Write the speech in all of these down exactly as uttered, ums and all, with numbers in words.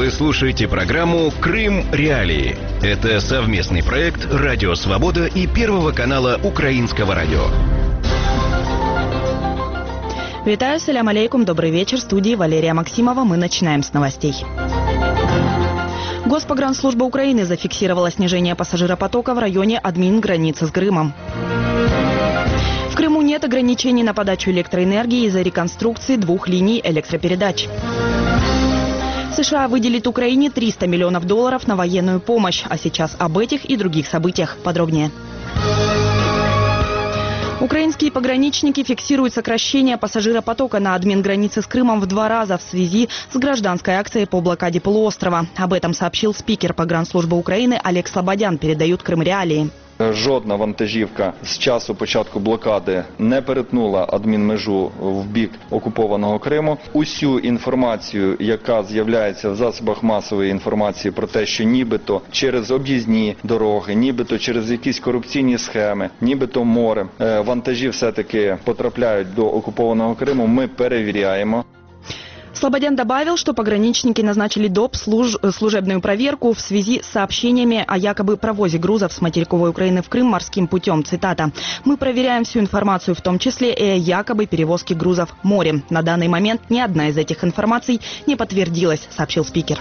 Вы слушаете программу «Крым Реалии». Это совместный проект «Радио Свобода» и Первого канала Украинского радио. Витаю, салям алейкум, добрый вечер. В студии Валерия Максимова. Мы начинаем с новостей. Госпогранслужба Украины зафиксировала снижение пассажиропотока в районе админграницы с Крымом. В Крыму нет ограничений на подачу электроэнергии из-за реконструкции двух линий электропередач. США выделит Украине триста миллионов долларов на военную помощь. А сейчас об этих и других событиях подробнее. Украинские пограничники фиксируют сокращение пассажиропотока на админгранице с Крымом в два раза в связи с гражданской акцией по блокаде полуострова. Об этом сообщил спикер Погранслужбы Украины Олег Слободян, передают Крым Реалии. Жодна вантажівка з часу початку блокади не перетнула адмінмежу в бік окупованого Криму. Усю інформацію, яка з'являється в засобах масової інформації про те, що нібито через об'їзні дороги, нібито через якісь корупційні схеми, нібито море вантажі все-таки потрапляють до окупованного Криму, ми перевіряємо. Слободян добавил, что пограничники назначили доп. Служ... служебную проверку в связи с сообщениями о якобы провозе грузов с материковой Украины в Крым морским путем. Цитата. «Мы проверяем всю информацию, в том числе и о якобы перевозке грузов морем. На данный момент ни одна из этих информаций не подтвердилась», сообщил спикер.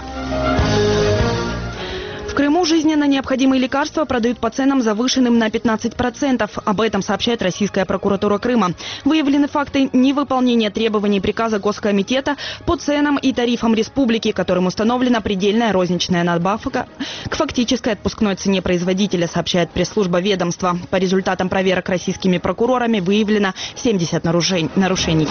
В Крыму жизненно необходимые лекарства продают по ценам, завышенным на пятнадцать процентов. Об этом сообщает Российская прокуратура Крыма. Выявлены факты невыполнения требований приказа Госкомитета по ценам и тарифам республики, которым установлена предельная розничная надбавка к фактической отпускной цене производителя, сообщает пресс-служба ведомства. По результатам проверок российскими прокурорами выявлено семьдесят нарушений.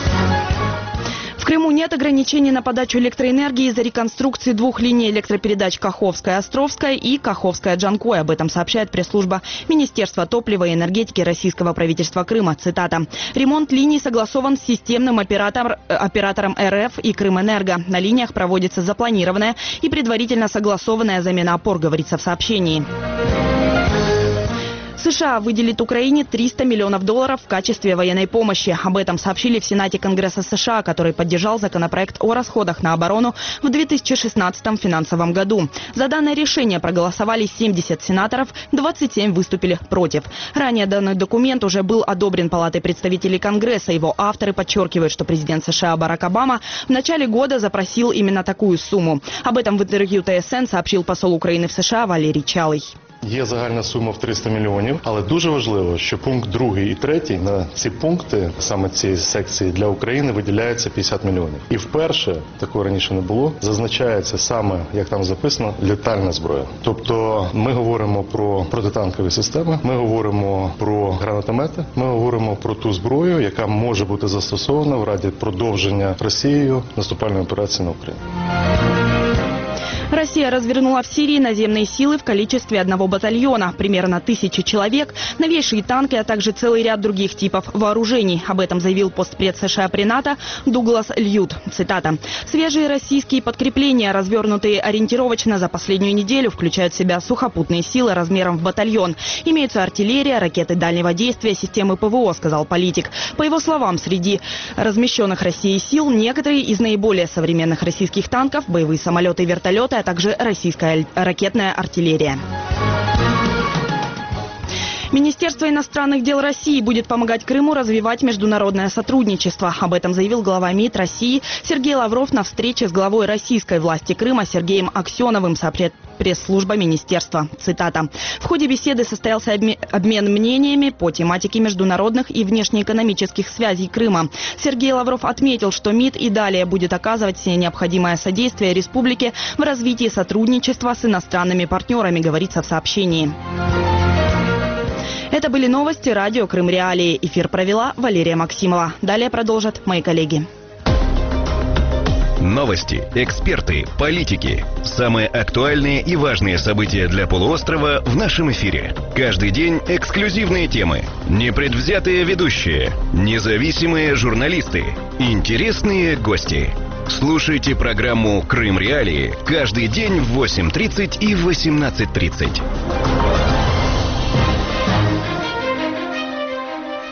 В Крыму нет ограничений на подачу электроэнергии из-за реконструкции двух линий электропередач Каховская-Островская и Каховская-Джанкой. Об этом сообщает пресс-служба Министерства топлива и энергетики Российского правительства Крыма. Цитата. «Ремонт линий согласован с системным оператор, оператором РФ и Крымэнерго. На линиях проводится запланированная и предварительно согласованная замена опор», говорится в сообщении. США выделит Украине триста миллионов долларов в качестве военной помощи. Об этом сообщили в Сенате Конгресса США, который поддержал законопроект о расходах на оборону в две тысячи шестнадцатом финансовом году. За данное решение проголосовали семьдесят сенаторов, двадцать семь выступили против. Ранее данный документ уже был одобрен Палатой представителей Конгресса. Его авторы подчеркивают, что президент США Барак Обама в начале года запросил именно такую сумму. Об этом в интервью ТСН сообщил посол Украины в США Валерий Чалый. Є загальна сума в триста мільйонів, але дуже важливо, що пункт другий і третій на ці пункти, саме цієї секції для України, виділяється п'ятдесят мільйонів. І вперше, такого раніше не було, зазначається саме, як там записано, летальна зброя. Тобто ми говоримо про протитанкові системи, ми говоримо про гранатомети, ми говоримо про ту зброю, яка може бути застосована в разі продовження Росією наступальної операції на Україну. Россия развернула в Сирии наземные силы в количестве одного батальона, примерно тысячи человек, новейшие танки, а также целый ряд других типов вооружений. Об этом заявил постпред США при НАТО Дуглас Льют. Цитата. «Свежие российские подкрепления, развернутые ориентировочно за последнюю неделю, включают в себя сухопутные силы размером в батальон. Имеются артиллерия, ракеты дальнего действия, системы ПВО», сказал политик. По его словам, среди размещенных Россией сил некоторые из наиболее современных российских танков, боевые самолеты и вертолеты, а также российская ракетная артиллерия. Министерство иностранных дел России будет помогать Крыму развивать международное сотрудничество. Об этом заявил глава МИД России Сергей Лавров на встрече с главой российской власти Крыма Сергеем Аксеновым, сообщает пресс-служба министерства. Цитата. «В ходе беседы состоялся обмен мнениями по тематике международных и внешнеэкономических связей Крыма. Сергей Лавров отметил, что МИД и далее будет оказывать все необходимое содействие республике в развитии сотрудничества с иностранными партнерами», говорится в сообщении. Это были новости радио Крым Реалии. Эфир провела Валерия Максимова. Далее продолжат мои коллеги. Новости, эксперты, политики. Самые актуальные и важные события для полуострова в нашем эфире. Каждый день эксклюзивные темы, непредвзятые ведущие, независимые журналисты, интересные гости. Слушайте программу «Крым Реалии» каждый день в восемь тридцать и восемнадцать тридцать.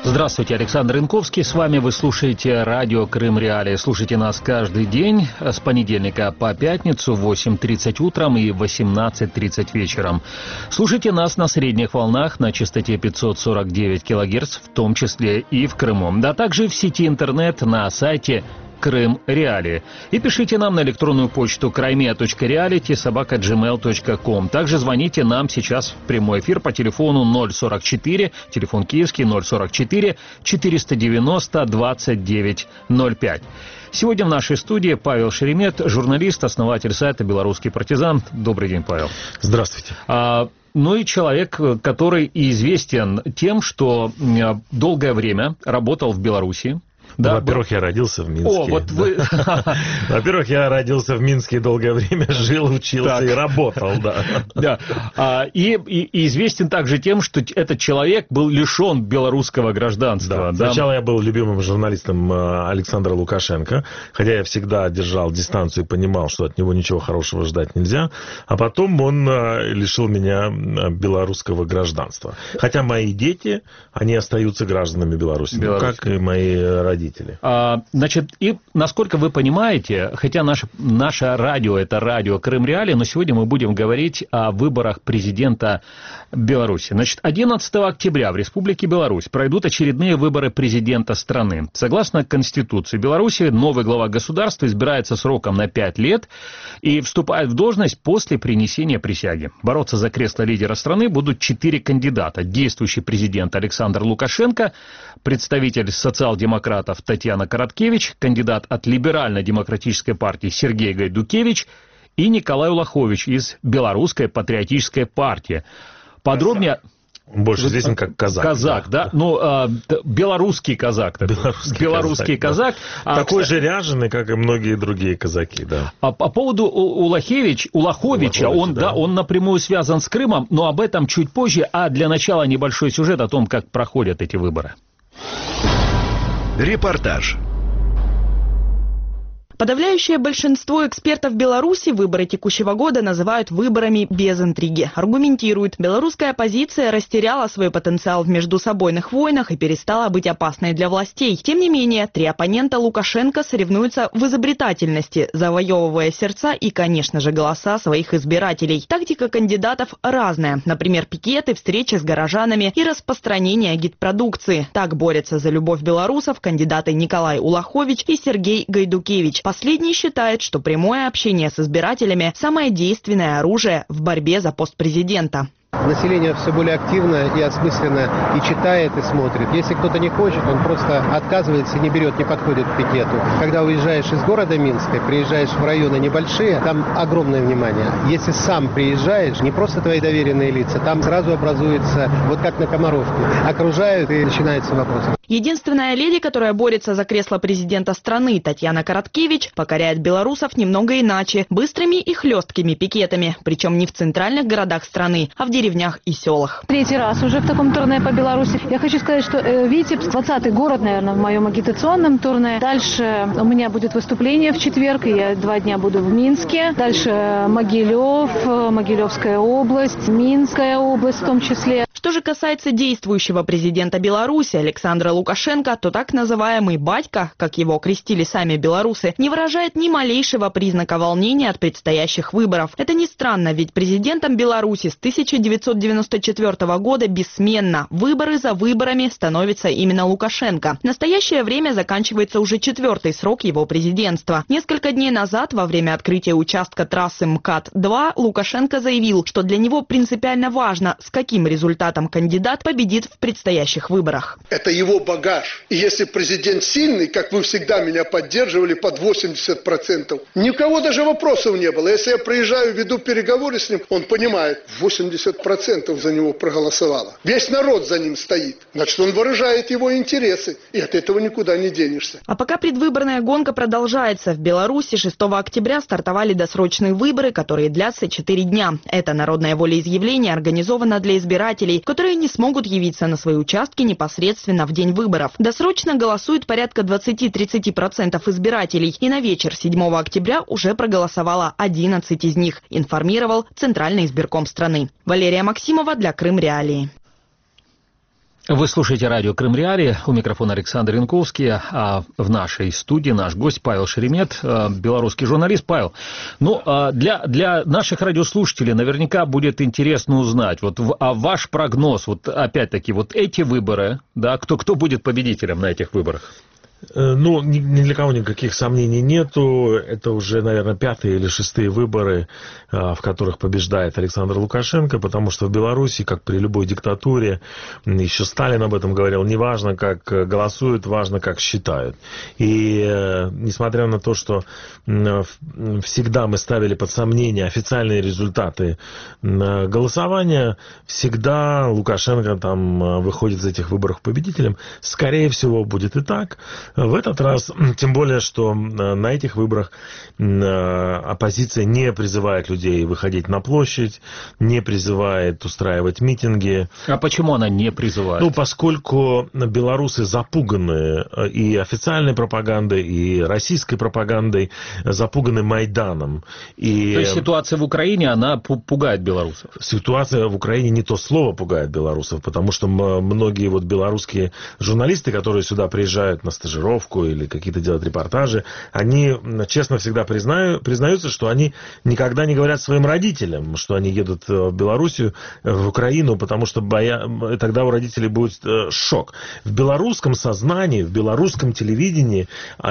Здравствуйте, Александр Инковский. С вами вы слушаете радио Крым Реалии. Слушайте нас каждый день с понедельника по пятницу в восемь тридцать утром и восемнадцать тридцать вечером. Слушайте нас на средних волнах на частоте пятьсот сорок девять килогерц, в том числе и в Крыму. Да также в сети интернет на сайте Крым Реалии. И пишите нам на электронную почту краймия точка реалити собака джимейл точка ком. Также звоните нам сейчас в прямой эфир по телефону ноль сорок четыре, телефон киевский ноль сорок четыре четыреста девяносто двадцать девять ноль пять. Сегодня в нашей студии Павел Шеремет, журналист, основатель сайта «Белорусский партизан». Добрый день, Павел. Здравствуйте. А, ну и человек, который известен тем, что долгое время работал в Беларуси. Да, во-первых, я родился в Минске. О, вот вы... Во-первых, я родился в Минске и долгое время жил, учился так. и работал, да. Да. А, и, и, и известен также тем, что этот человек был лишен белорусского гражданства. Да. Да? Сначала я был любимым журналистом Александра Лукашенко, хотя я всегда держал дистанцию и понимал, что от него ничего хорошего ждать нельзя. А потом он лишил меня белорусского гражданства. Хотя мои дети, они остаются гражданами Беларуси, ну, как и мои родители. А, значит, и насколько вы понимаете, хотя наше, наше радио, это радио Крым Реалии, но сегодня мы будем говорить о выборах президента Беларуси. Значит, одиннадцатого октября в Республике Беларусь пройдут очередные выборы президента страны. Согласно Конституции Беларуси, новый глава государства избирается сроком на пять лет и вступает в должность после принесения присяги. Бороться за кресло лидера страны будут четыре кандидата. Действующий президент Александр Лукашенко, представитель социал-демократов Татьяна Короткевич, кандидат от Либерально-демократической партии Сергей Гайдукевич и Николай Улахович из Белорусской патриотической партии. Подробнее... Больше известен как казак. Казак, да? да? Ну, а, белорусский казак. Белорусский, белорусский казак. казак. Да. А, Такой кстати, же ряженый, как и многие другие казаки, да. А по поводу Улахевич, Улаховича, Улахович, он, да. Да, он напрямую связан с Крымом, но об этом чуть позже. А для начала небольшой сюжет о том, как проходят эти выборы. Репортаж. Подавляющее большинство экспертов Беларуси выборы текущего года называют выборами без интриги. Аргументируют, белорусская оппозиция растеряла свой потенциал в междусобойных войнах и перестала быть опасной для властей. Тем не менее, три оппонента Лукашенко соревнуются в изобретательности, завоевывая сердца и, конечно же, голоса своих избирателей. Тактика кандидатов разная. Например, пикеты, встречи с горожанами и распространение агитпродукции. Так борются за любовь белорусов кандидаты Николай Улахович и Сергей Гайдукевич. Последний считает, что прямое общение с избирателями – самое действенное оружие в борьбе за пост президента. Население все более активно и осмысленно и читает, и смотрит. Если кто-то не хочет, он просто отказывается, не берет, не подходит к пикету. Когда уезжаешь из города Минска, приезжаешь в районы небольшие, там огромное внимание. Если сам приезжаешь, не просто твои доверенные лица, там сразу образуется, вот как на Комаровке, окружают и начинаются вопросы. Единственная леди, которая борется за кресло президента страны, Татьяна Короткевич, покоряет белорусов немного иначе, быстрыми и хлесткими пикетами, причем не в центральных городах страны, а в деревнях и селах. Третий раз уже в таком турне по Беларуси. Я хочу сказать, что э, Витебск, двадцатый город, наверное, в моем агитационном турне. Дальше у меня будет выступление в четверг, и я два дня буду в Минске. Дальше Могилев, Могилевская область, Минская область в том числе. Что же касается действующего президента Беларуси Александра Лукашенко, то так называемый «батька», как его крестили сами белорусы, не выражает ни малейшего признака волнения от предстоящих выборов. Это не странно, ведь президентом Беларуси с тысяча девятьсот девяносто четвёртого года бессменно, выборы за выборами, становится именно Лукашенко. В настоящее время заканчивается уже четвертый срок его президентства. Несколько дней назад, во время открытия участка трассы МКАД два, Лукашенко заявил, что для него принципиально важно, с каким результатом кандидат победит в предстоящих выборах. Это его багаж. И если президент сильный, как вы всегда меня поддерживали под восемьдесят процентов, ни у кого даже вопросов не было. Если я приезжаю, веду переговоры с ним, он понимает, восемьдесят процентов за него проголосовало. Весь народ за ним стоит. Значит, он выражает его интересы. И от этого никуда не денешься. А пока предвыборная гонка продолжается, в Беларуси шестого октября стартовали досрочные выборы, которые длятся четыре дня. Это народное волеизъявление организовано для избирателей, которые не смогут явиться на свои участки непосредственно в день выборов. Досрочно голосует порядка двадцать-тридцать процентов избирателей, и на вечер седьмого октября уже проголосовало одиннадцать из них, информировал Центральный избирком страны. Валерия Максимова для Крым Реалии. Вы слушаете радио Крым Реалии. У микрофона Александр Янковский, а в нашей студии наш гость Павел Шеремет, белорусский журналист. Павел, ну, для, для наших радиослушателей наверняка будет интересно узнать, вот, а ваш прогноз, вот опять-таки, вот эти выборы, да, кто, кто будет победителем на этих выборах? Ну, ни, ни для кого никаких сомнений нету. Это уже, наверное, пятые или шестые выборы, в которых побеждает Александр Лукашенко, потому что в Беларуси, как при любой диктатуре, еще Сталин об этом говорил, не важно, как голосуют, важно, как считают. И несмотря на то, что всегда мы ставили под сомнение официальные результаты голосования, всегда Лукашенко там выходит из этих выборов победителем. Скорее всего, будет и так. В этот раз, тем более, что на этих выборах оппозиция не призывает людей выходить на площадь, не призывает устраивать митинги. А почему она не призывает? Ну, поскольку белорусы запуганы и официальной пропагандой, и российской пропагандой, запуганы Майданом. И... То есть ситуация в Украине, она пугает белорусов? Ситуация в Украине не то слово пугает белорусов, потому что многие вот белорусские журналисты, которые сюда приезжают на стажировку, или какие-то делать репортажи, они честно всегда признаю, признаются, что они никогда не говорят своим родителям, что они едут в Белоруссию, в Украину, потому что боя... тогда у родителей будет шок. В белорусском сознании, в белорусском телевидении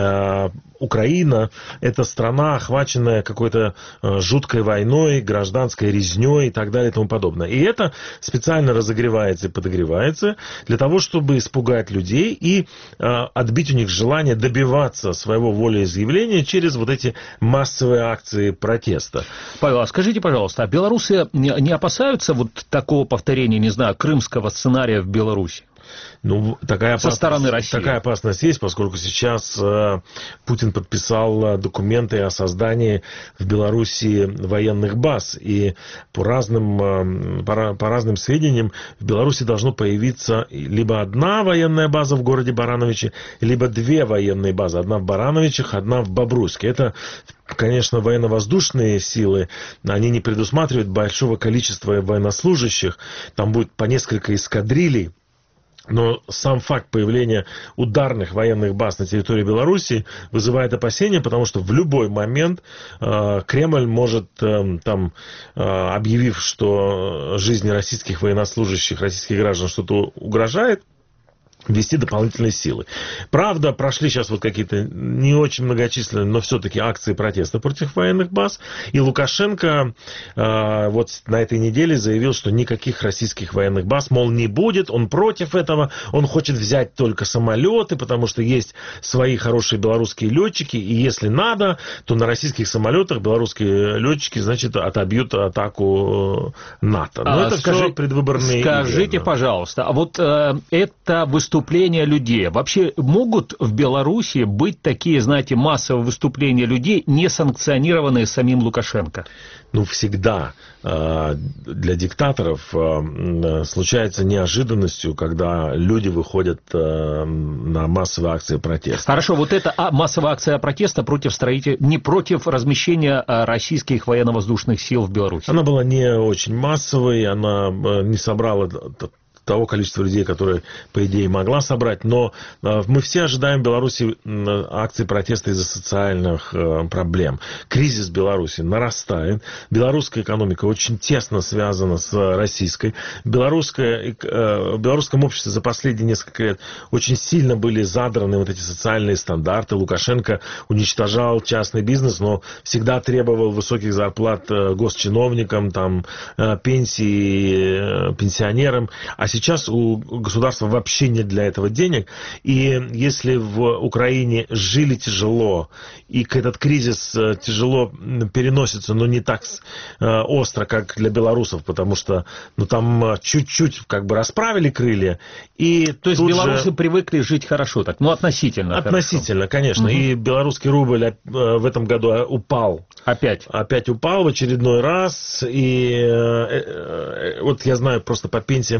э, Украина – это страна, охваченная какой-то жуткой войной, гражданской резней и так далее и тому подобное. И это специально разогревается и подогревается для того, чтобы испугать людей и э, отбить у них желание добиваться своего волеизъявления через вот эти массовые акции протеста. Павел, а скажите, пожалуйста, а белорусы не опасаются вот такого повторения, не знаю, крымского сценария в Беларуси? Ну, такая опасность, со стороны России. Такая опасность есть, поскольку сейчас э, Путин подписал документы о создании в Беларуси военных баз. И по разным, э, по, по разным сведениям в Беларуси должно появиться либо одна военная база в городе Барановичи, либо две военные базы. Одна в Барановичах, одна в Бобруйске. Это, конечно, военно-воздушные силы, они не предусматривают большого количества военнослужащих. Там будет по несколько эскадрилей. Но сам факт появления ударных военных баз на территории Беларуси вызывает опасения, потому что в любой момент э, Кремль может, э, там, э, объявив, что жизни российских военнослужащих, российских граждан что-то угрожает, ввести дополнительные силы. Правда, прошли сейчас вот какие-то не очень многочисленные, но все-таки акции протеста против военных баз. И Лукашенко э, вот на этой неделе заявил, что никаких российских военных баз, мол, не будет. Он против этого. Он хочет взять только самолеты, потому что есть свои хорошие белорусские летчики. И если надо, то на российских самолетах белорусские летчики, значит, отобьют атаку НАТО. Но а, это скажи, все предвыборные Скажите, игры, пожалуйста, а вот э, это выступление выступления людей. Вообще могут в Беларуси быть такие, знаете, массовые выступления людей, не санкционированные самим Лукашенко? Ну, всегда э, для диктаторов э, случается неожиданностью, когда люди выходят э, на массовые акции протеста. Хорошо, вот эта массовая акция протеста против строителей, не против размещения российских военно-воздушных сил в Беларуси. Она была не очень массовой, она не собрала того количества людей, которые, по идее, могла собрать. Но э, мы все ожидаем в Беларуси э, акции протеста из-за социальных э, проблем. Кризис в Беларуси нарастает. Белорусская экономика очень тесно связана с российской. Белорусская, э, в белорусском обществе за последние несколько лет очень сильно были задраны вот эти социальные стандарты. Лукашенко уничтожал частный бизнес, но всегда требовал высоких зарплат э, госчиновникам, там, э, пенсии э, пенсионерам. А сейчас Сейчас у государства вообще нет для этого денег. И если в Украине жили тяжело, и этот кризис тяжело переносится, но не так остро, как для белорусов, потому что ну, там чуть-чуть как бы расправили крылья. И То есть белорусы же... привыкли жить хорошо, так, ну относительно Относительно, хорошо. конечно. Угу. И белорусский рубль в этом году упал. Опять? Опять упал в очередной раз. И вот я знаю просто по пенсиям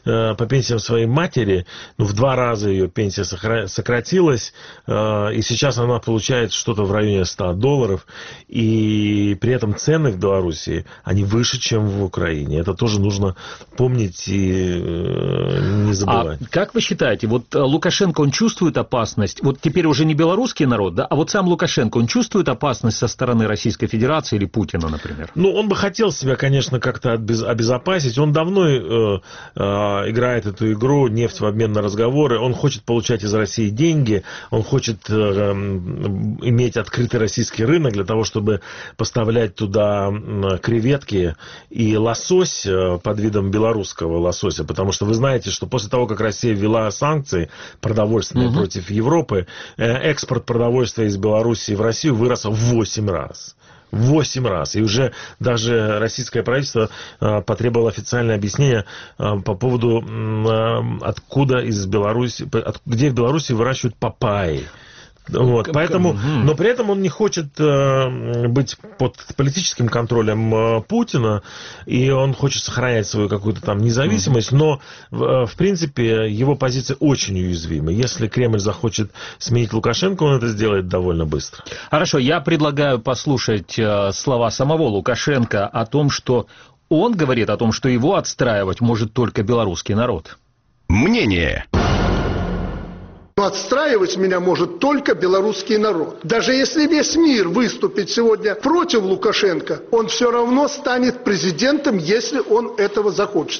по пенсиям своей матери, ну, в два раза ее пенсия сократилась, и сейчас она получает что-то в районе ста долларов, и при этом цены в Беларуси, они выше, чем в Украине. Это тоже нужно помнить и не забывать. А как вы считаете, вот Лукашенко, он чувствует опасность, вот теперь уже не белорусский народ, да, а вот сам Лукашенко, он чувствует опасность со стороны Российской Федерации или Путина, например? Ну, он бы хотел себя, конечно, как-то обезопасить. Он давно э, э, играет эту игру, нефть в обмен на разговоры. Он хочет получать из России деньги, он хочет э, э, иметь открытый российский рынок для того, чтобы поставлять туда э, креветки и лосось э, под видом белорусского лосося. Потому что вы знаете, что после того, как Россия ввела санкции продовольственные угу. против Европы, э, экспорт продовольствия из Беларуси в Россию вырос в восемь раз. Восемь раз. И уже даже российское правительство э, потребовало официальное объяснение э, по поводу, э, откуда из Беларуси, от, где в Беларуси выращивают папайи. Вот, поэтому, но при этом он не хочет э, быть под политическим контролем э, Путина, и он хочет сохранять свою какую-то там независимость, но в, в принципе его позиция очень уязвима. Если Кремль захочет сменить Лукашенко, он это сделает довольно быстро. Хорошо, я предлагаю послушать э, слова самого Лукашенко о том, что он говорит о том, что его отстраивать может только белорусский народ. Мнение. Отстраивать меня может только белорусский народ. Даже если весь мир выступит сегодня против Лукашенко, он все равно станет президентом, если он этого захочет.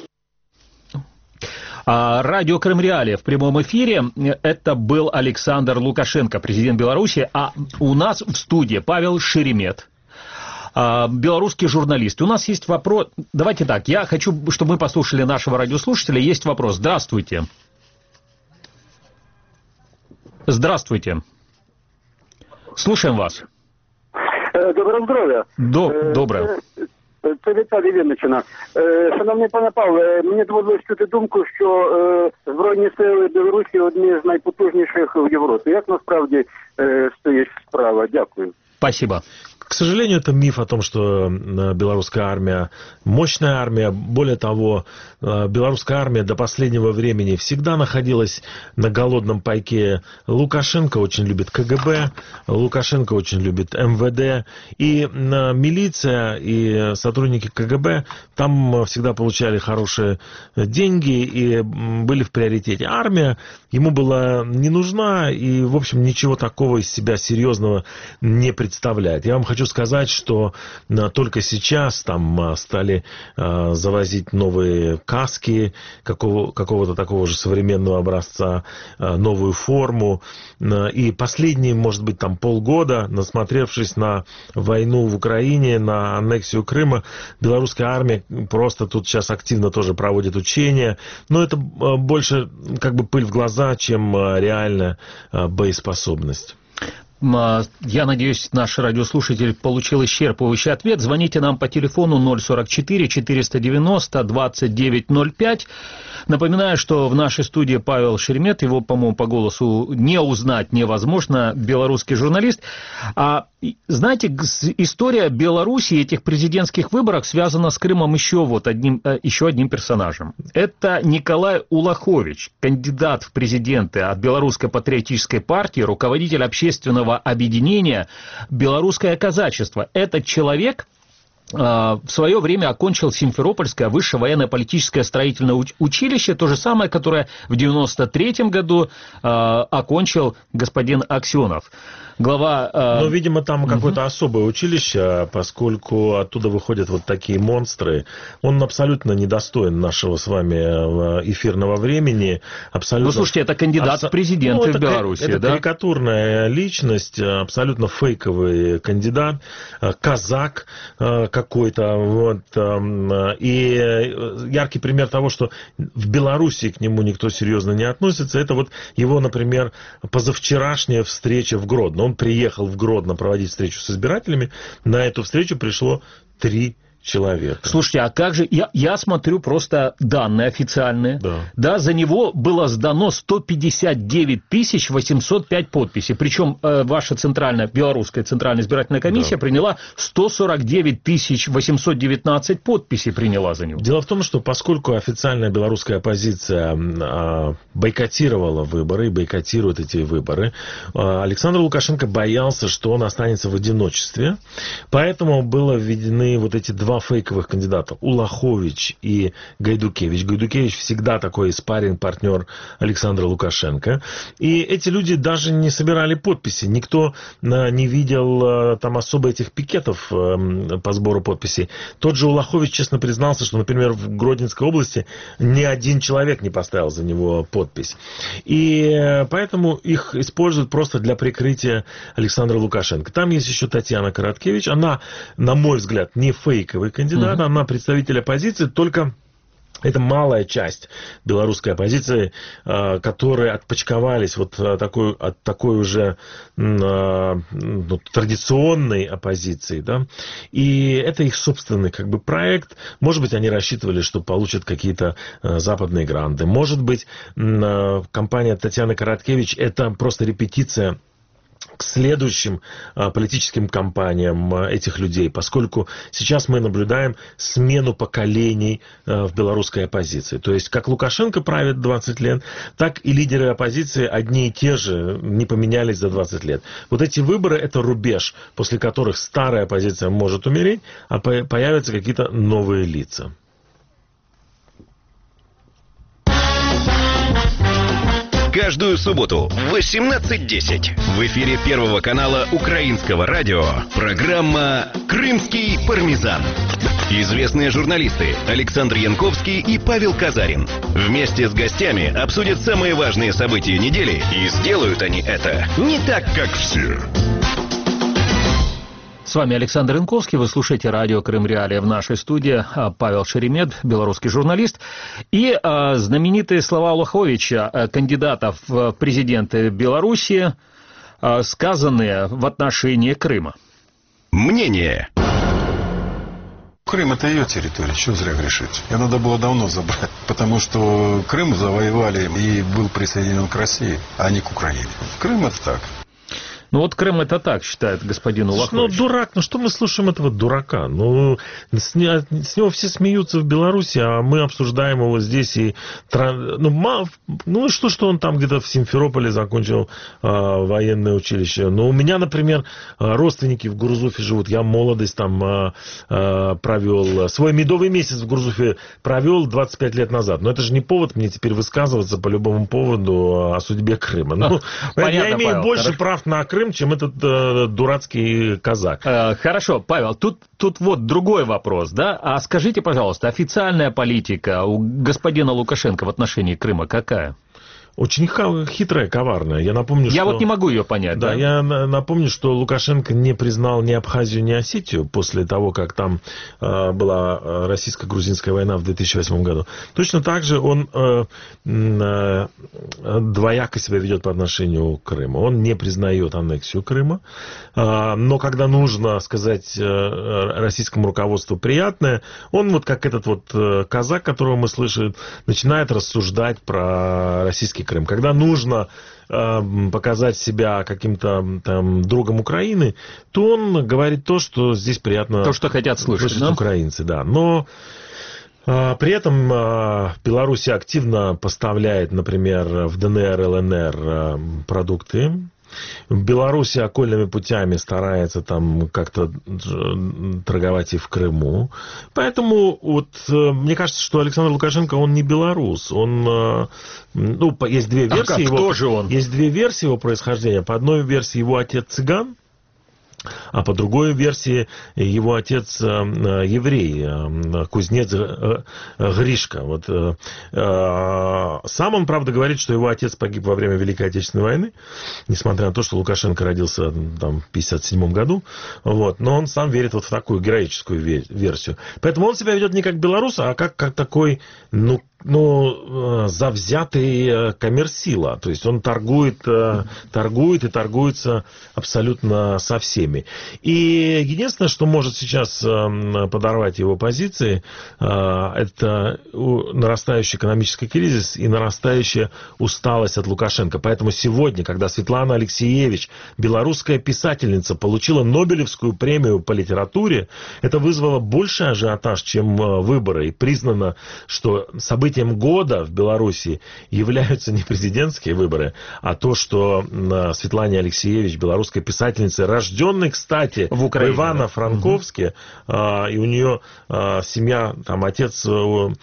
Радио Крым Реалии в прямом эфире. Это был Александр Лукашенко, президент Беларуси. А у нас в студии Павел Шеремет, белорусский журналист. У нас есть вопрос. Давайте так, я хочу, чтобы мы послушали нашего радиослушателя. Есть вопрос. Здравствуйте. Здравствуйте. Слушаем вас. Доброго здоров'я. До, добре. Це Віталій Вінниччина. Шановний пане Павле, мені доводилось чути думку, що Збройні сили Білорусі одні з найпотужніших в Європі. Як насправді стоїть справа? Дякую. Спасибо. К сожалению, это миф о том, что белорусская армия мощная армия. Более того, белорусская армия до последнего времени всегда находилась на голодном пайке. Лукашенко очень любит ка гэ бэ, Лукашенко очень любит эм вэ дэ. И милиция и сотрудники ка гэ бэ там всегда получали хорошие деньги и были в приоритете. Армия ему была не нужна и, в общем, ничего такого из себя серьезного не представляет. Я вам хочу сказать, что только сейчас там стали завозить новые каски какого, какого-то такого же современного образца, новую форму. И последние, может быть, там полгода, насмотревшись на войну в Украине, на аннексию Крыма, белорусская армия просто тут сейчас активно тоже проводит учения. Но это больше как бы пыль в глаза, чем реальная боеспособность. Я надеюсь, наш радиослушатель получил исчерпывающий ответ. Звоните нам по телефону ноль сорок четыре четыреста девяносто двадцать девять ноль пять. Напоминаю, что в нашей студии Павел Шеремет, его, по-моему, по голосу не узнать невозможно, белорусский журналист. А знаете, история Беларуси и этих президентских выборов связана с Крымом еще вот одним, еще одним персонажем. Это Николай Улахович, кандидат в президенты от Белорусской патриотической партии, руководитель общественного объединения «Белорусское казачество». Этот человек в свое время окончил Симферопольское высшее военно-политическое строительное училище, то же самое, которое в девяносто третьем году окончил господин Аксенов. Глава... Э... Ну, видимо, там какое-то угу. особое училище, поскольку оттуда выходят вот такие монстры. Он абсолютно недостоин нашего с вами эфирного времени. Абсолютно... Ну, слушайте, это кандидат Абсо... в президенты ну, в Беларуси, это да? Это карикатурная личность, абсолютно фейковый кандидат, казак какой-то. Вот. И яркий пример того, что в Беларуси к нему никто серьезно не относится, это вот его, например, позавчерашняя встреча в Гродно. Он приехал в Гродно проводить встречу с избирателями. На эту встречу пришло три человека. Слушайте, а как же... Я, я смотрю просто данные официальные. Да. Да, за него было сдано сто пятьдесят девять тысяч восемьсот пять подписей. Причем э, ваша центральная, белорусская центральная избирательная комиссия да. приняла сто сорок девять тысяч восемьсот девятнадцать подписей приняла за него. Дело в том, что поскольку официальная белорусская оппозиция э, бойкотировала выборы, бойкотирует эти выборы, э, Александр Лукашенко боялся, что он останется в одиночестве. Поэтому было введены вот эти два фейковых кандидата, Улахович и Гайдукевич. Гайдукевич всегда такой спарринг-партнер Александра Лукашенко. И эти люди даже не собирали подписи. Никто не видел там особо этих пикетов по сбору подписей. Тот же Улахович честно признался, что, например, в Гродненской области ни один человек не поставил за него подпись. И поэтому их используют просто для прикрытия Александра Лукашенко. Там есть еще Татьяна Короткевич. Она, на мой взгляд, не фейковый кандидат, mm-hmm. она представитель оппозиции, только это малая часть белорусской оппозиции, которые отпочковались вот такой, от такой уже ну, традиционной оппозиции. Да? И это их собственный как бы, проект. Может быть, они рассчитывали, что получат какие-то западные гранты. Может быть, компания Татьяны Короткевич – это просто репетиция к следующим а, политическим кампаниям а, этих людей, поскольку сейчас мы наблюдаем смену поколений а, в белорусской оппозиции. То есть, как Лукашенко правит двадцать лет, так и лидеры оппозиции одни и те же не поменялись за двадцать лет. Вот эти выборы – это рубеж, после которых старая оппозиция может умереть, а по- появятся какие-то новые лица. Каждую субботу в восемнадцать десять в эфире Первого канала Украинского радио программа «Крымский пармезан». Известные журналисты Александр Янковский и Павел Казарин вместе с гостями обсудят самые важные события недели, и сделают они это не так, как все. С вами Александр Янковский, вы слушаете радио Крым Реалия. В нашей студии Павел Шеремет, белорусский журналист, и а, знаменитые слова Улаховича, кандидата в президенты Беларуси, а, сказанные в отношении Крыма. Мнение. Крым — это ее территория, чего зря грешить. Ее надо было давно забрать, потому что Крым завоевали и был присоединен к России, а не к Украине. Крым — это так. Ну вот Крым это так считает господин Улахович. Ну, дурак, ну что мы слушаем этого дурака? Ну, с, не, с него все смеются в Беларуси, а мы обсуждаем его здесь. И, ну, мало, ну, что, что он там где-то в Симферополе закончил а, военное училище. Ну, у меня, например, родственники в Гурзуфе живут. Я молодость там а, а, провел. Свой медовый месяц в Гурзуфе провел двадцать пять лет назад. Но это же не повод мне теперь высказываться по любому поводу о судьбе Крыма. Ну, понятно, я имею Павел, больше хорошо. прав на Крым, чем этот э, дурацкий казак. Э, хорошо, Павел, тут, тут вот другой вопрос, да? А скажите, пожалуйста, официальная политика у господина Лукашенко в отношении Крыма какая? Очень хитрая, коварная. Я напомню, я что... вот не могу ее понять. Да, да, я напомню, что Лукашенко не признал ни Абхазию, ни Осетию после того, как там э, была российско-грузинская война в две тысячи восьмом году. Точно так же он э, э, двояко себя ведет по отношению к Крыму. Он не признает аннексию Крыма, э, но когда нужно сказать э, российскому руководству приятное, он вот как этот вот э, казак, которого мы слышим, начинает рассуждать про российский Крым. Когда нужно э, показать себя каким-то там другом Украины, то он говорит то, что здесь приятно... То, что хотят слышать, слышать да? украинцы, да. Но э, при этом э, Беларусь активно поставляет, например, в ДНР, ЛНР э, продукты. В Беларуси окольными путями старается там как-то торговать и в Крыму. Поэтому вот мне кажется, что Александр Лукашенко, он не белорус. Он, ну, есть две версии. А как? Его, кто же он? Есть две версии его происхождения. По одной версии его отец цыган, а по другой версии его отец э, еврей, э, кузнец э, Гришка. Вот, э, э, сам он, правда, говорит, что его отец погиб во время Великой Отечественной войны, несмотря на то, что Лукашенко родился там, в пятьдесят седьмом году. Вот, но он сам верит вот в такую героическую версию. Поэтому он себя ведет не как белорус, а как, как такой, ну, ну, завзятый коммерсила. То есть он торгует, торгует и торгуется абсолютно со всеми. И единственное, что может сейчас подорвать его позиции, это нарастающий экономический кризис и нарастающая усталость от Лукашенко. Поэтому сегодня, когда Светлана Алексиевич, белорусская писательница, получила Нобелевскую премию по литературе, это вызвало больший ажиотаж, чем выборы. И признано, что события года в Беларуси являются не президентские выборы, а то, что Светлане Алексиевич, белорусской писательнице, рожденной, кстати, в, Украине, в Ивано-Франковске, да. И у нее семья, там отец там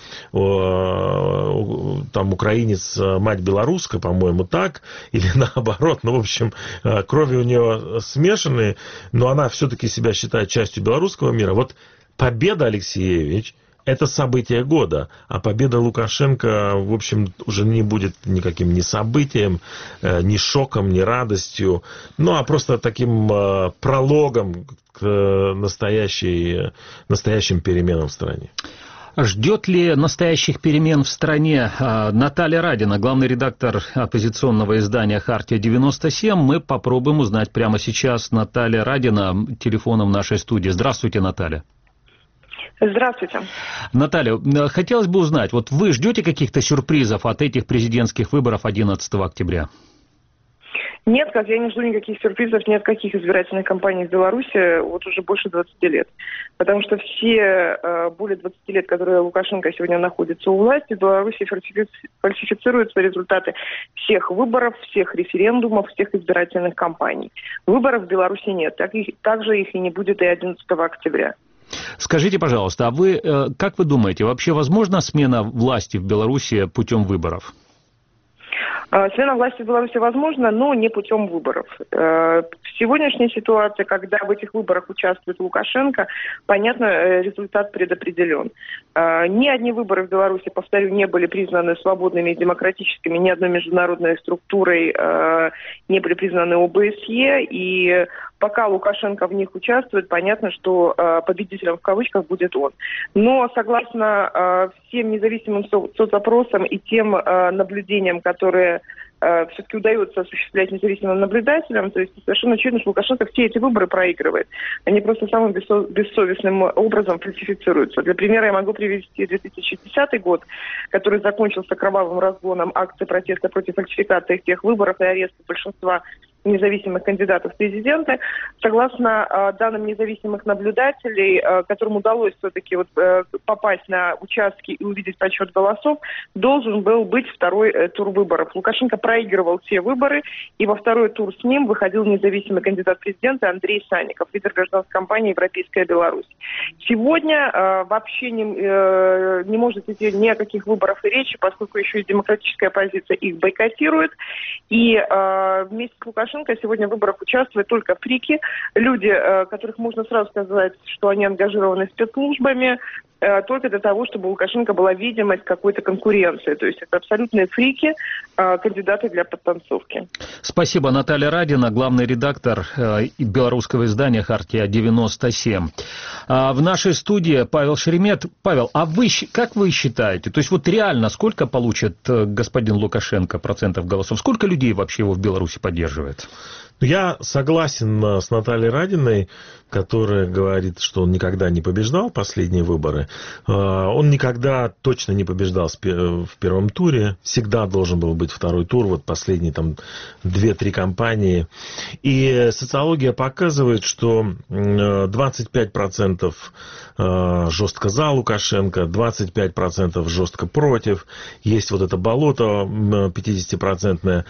украинец, мать белорусская, по-моему, так, или наоборот, ну, в общем, крови у нее смешанные, но она все-таки себя считает частью белорусского мира. Вот победа Алексиевич — это событие года, а победа Лукашенко, в общем, уже не будет никаким ни событием, ни шоком, ни радостью, ну, а просто таким прологом к настоящей, настоящим переменам в стране. Ждет ли настоящих перемен в стране Наталья Радина, главный редактор оппозиционного издания «Хартия девяносто семь»? Мы попробуем узнать прямо сейчас. Наталья Радина телефоном нашей студии. Здравствуйте, Наталья. Здравствуйте. Наталья, хотелось бы узнать, вот вы ждете каких-то сюрпризов от этих президентских выборов одиннадцатого октября? Нет, как я не жду никаких сюрпризов ни от каких избирательных кампаний в Беларуси вот уже больше двадцати лет. Потому что все э, более двадцати лет, которые Лукашенко сегодня находится у власти, в Беларуси фальсифицируются результаты всех выборов, всех референдумов, всех избирательных кампаний. Выборов в Беларуси нет, так, и, так же их и не будет и одиннадцатого октября. Скажите, пожалуйста, а вы, как вы думаете, вообще возможна смена власти в Беларуси путем выборов? Смена власти в Беларуси возможна, но не путем выборов. В сегодняшней ситуации, когда в этих выборах участвует Лукашенко, понятно, результат предопределен. Ни одни выборы в Беларуси, повторю, не были признаны свободными и демократическими, ни одной международной структурой не были признаны о бэ эс е, и пока Лукашенко в них участвует, понятно, что э, победителем в кавычках будет он. Но согласно э, всем независимым со- соцопросам и тем э, наблюдениям, которые э, все-таки удается осуществлять независимым наблюдателям, то есть совершенно очевидно, что Лукашенко все эти выборы проигрывает. Они просто самым бессо- бессовестным образом фальсифицируются. Для примера я могу привести две тысячи десятый год, который закончился кровавым разгоном акций протеста против фальсификации тех выборов и ареста большинства независимых кандидатов в президенты. Согласно э, данным независимых наблюдателей, э, которым удалось все-таки вот, э, попасть на участки и увидеть подсчет голосов, должен был быть второй э, тур выборов. Лукашенко проигрывал все выборы, и во второй тур с ним выходил независимый кандидат в президенты Андрей Санников, лидер гражданской кампании «Европейская Беларусь». Сегодня э, вообще не, э, не может идти ни о каких выборах и речи, поскольку еще и демократическая оппозиция их бойкотирует, и э, вместе с Лукашенко сегодня в выборах участвуют только фрики, люди, которых можно сразу сказать, что они ангажированы спецслужбами, только для того, чтобы у Лукашенко была видимость какой-то конкуренции. То есть это абсолютные фрики, кандидаты для подтанцовки. Спасибо, Наталья Радина, главный редактор белорусского издания «Хартия девяносто семь». В нашей студии Павел Шеремет. Павел, а вы, как вы считаете, то есть вот реально сколько получит господин Лукашенко процентов голосов? Сколько людей вообще его в Беларуси поддерживает? Я согласен с Натальей Радиной, которая говорит, что он никогда не побеждал последние выборы. Он никогда точно не побеждал в первом туре. Всегда должен был быть второй тур, вот последние там две-три кампании. И социология показывает, что двадцать пять процентов жестко за Лукашенко, двадцать пять процентов жестко против. Есть вот это болото пятидесятипроцентное.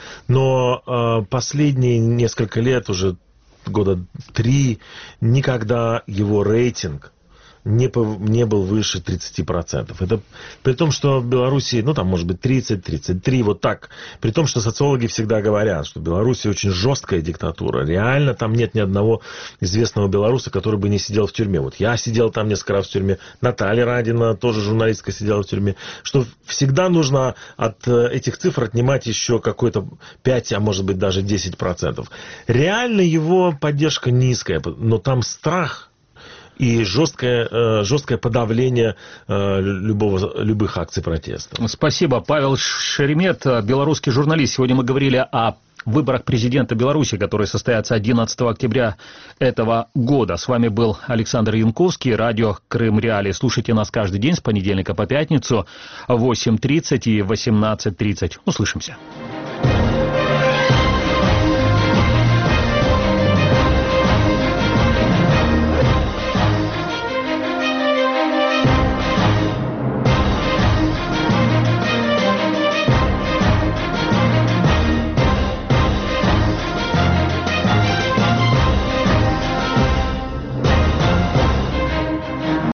Но последние несколько лет, уже года три, никогда его рейтинг не, не был выше тридцати процентов. Это при том, что в Беларуси, ну там может быть тридцать, тридцать три, вот так. При том, что социологи всегда говорят, что в Беларуси очень жесткая диктатура. Реально там нет ни одного известного белоруса, который бы не сидел в тюрьме. Вот я сидел там несколько раз в тюрьме, Наталья Радина, тоже журналистка, сидела в тюрьме. Что всегда нужно от этих цифр отнимать еще какой-то пять, а может быть даже десять процентов. Реально его поддержка низкая, но там страх и жесткое, жесткое подавление любого, любых акций протеста. Спасибо. Павел Шеремет, белорусский журналист. Сегодня мы говорили о выборах президента Беларуси, которые состоятся одиннадцатого октября этого года. С вами был Александр Янковский, радио Крым Реалии. Слушайте нас каждый день с понедельника по пятницу в восемь тридцать и восемнадцать тридцать. Услышимся.